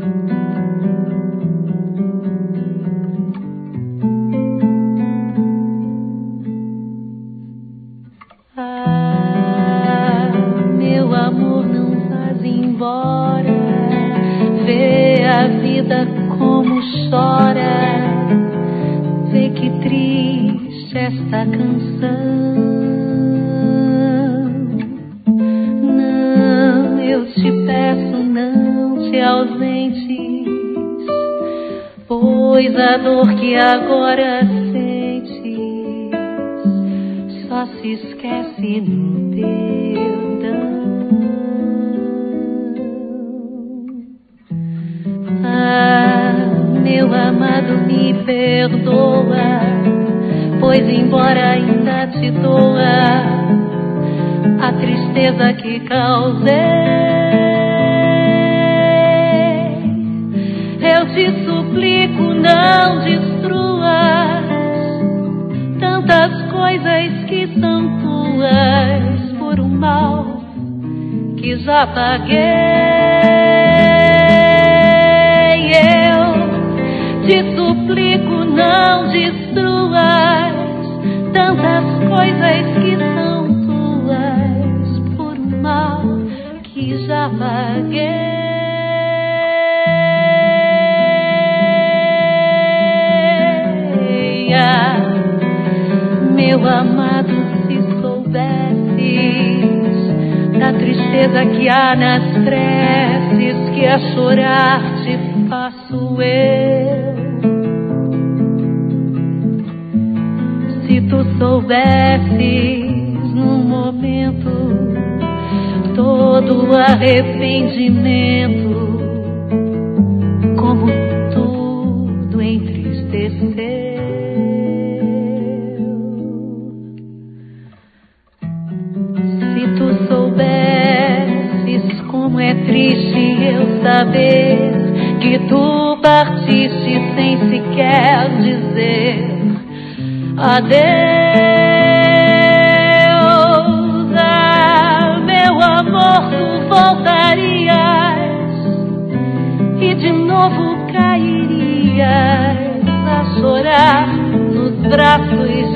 Ah, meu amor, não vás embora. Vê a vida como chora. Vê que triste esta canção. Não, eu te peço, não te ausentes, pois a dor que agora sentes só se esquece no perdão. Ah, meu amado, me perdoa, pois embora ainda te doa a tristeza que causei, eu te suplico, não destruas tantas coisas que são tuas por um mal que já paguei. Eu te suplico, não destruas tantas coisas que são tuas por um mal que já paguei. Meu amado, se soubesses da tristeza que há nas preces que a chorar te faço eu. Se tu soubesses num momento todo o arrependimento, como tudo entristeceu. Como é triste eu saber que tu partiste sem sequer dizer adeus. Ah, meu amor, tu voltarias e de novo cairias a chorar nos braços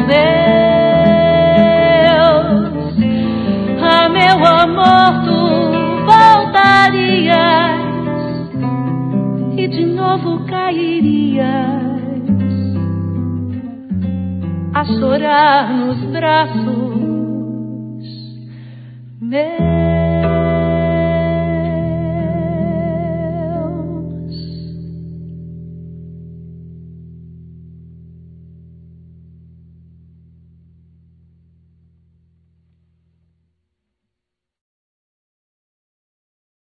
meus. Ah, meu amor, tu voltarias e de novo cairias a chorar nos braços meus.